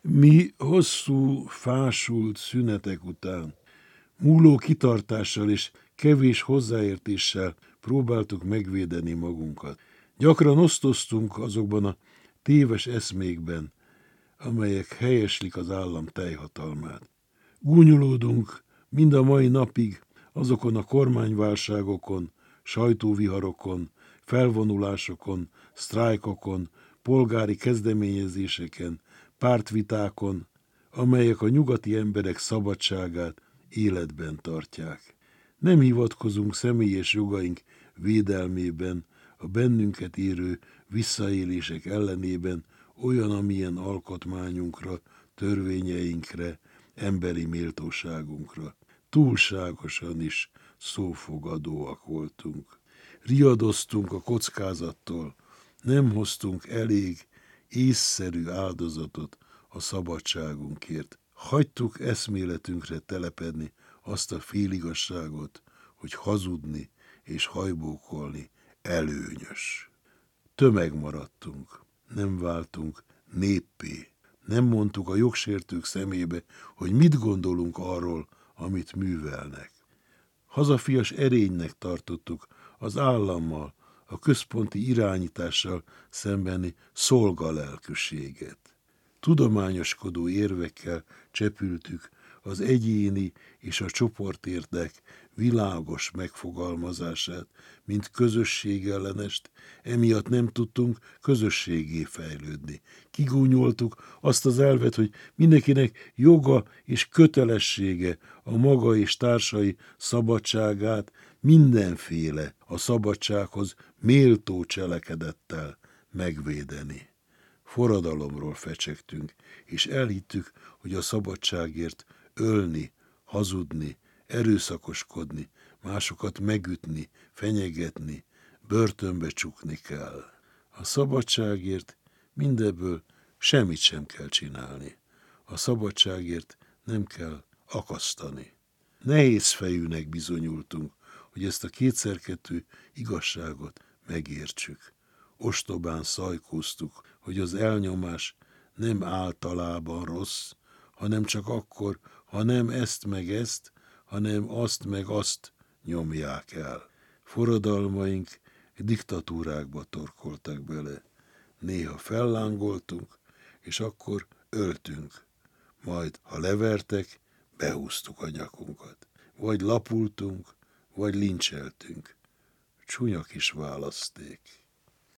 Mi hosszú, fásult szünetek után, múló kitartással és kevés hozzáértéssel próbáltuk megvédeni magunkat. Gyakran osztoztunk azokban a téves eszmékben, amelyek helyeslik az állam teljhatalmát. Gúnyolódunk mind a mai napig azokon a kormányválságokon, sajtóviharokon, felvonulásokon, sztrájkokon, polgári kezdeményezéseken, pártvitákon, amelyek a nyugati emberek szabadságát életben tartják. Nem hivatkozunk személyes jogaink védelmében, a bennünket érő visszaélések ellenében olyan, amilyen alkotmányunkra, törvényeinkre, emberi méltóságunkra. Túlságosan is szófogadóak voltunk. Riadoztunk a kockázattól, nem hoztunk elég észszerű áldozatot a szabadságunkért. Hagytuk eszméletünkre telepedni azt a féligasságot, hogy hazudni és hajbókolni előnyös. Tömeg maradtunk, nem váltunk néppé. Nem mondtuk a jogsértők szemébe, hogy mit gondolunk arról, amit művelnek. Hazafias erénynek tartottuk az állammal, a központi irányítással szembeni szolgalelkűséget. Tudományoskodó érvekkel csepültük az egyéni és a csoportérdek világos megfogalmazását, mint közösségellenest, emiatt nem tudtunk közösségé fejlődni. Kigúnyoltuk azt az elvet, hogy mindenkinek joga és kötelessége a maga és társai szabadságát mindenféle a szabadsághoz méltó cselekedettel megvédeni. Forradalomról fecsegtünk, és elhittük, hogy a szabadságért ölni, hazudni, erőszakoskodni, másokat megütni, fenyegetni, börtönbe csukni kell. A szabadságért mindebből semmit sem kell csinálni. A szabadságért nem kell akasztani. Nehézfejűnek bizonyultunk, hogy ezt a kétszerkettő igazságot megértsük. Ostobán szajkóztuk, hogy az elnyomás nem általában rossz, hanem csak akkor, ha nem ezt meg ezt, hanem azt meg azt nyomják el. Forradalmaink diktatúrákba torkoltak bele. Néha fellángoltunk, és akkor öltünk. Majd, ha levertek, behúztuk a nyakunkat. Vagy lapultunk, vagy lincseltünk. Csúnya kis választék.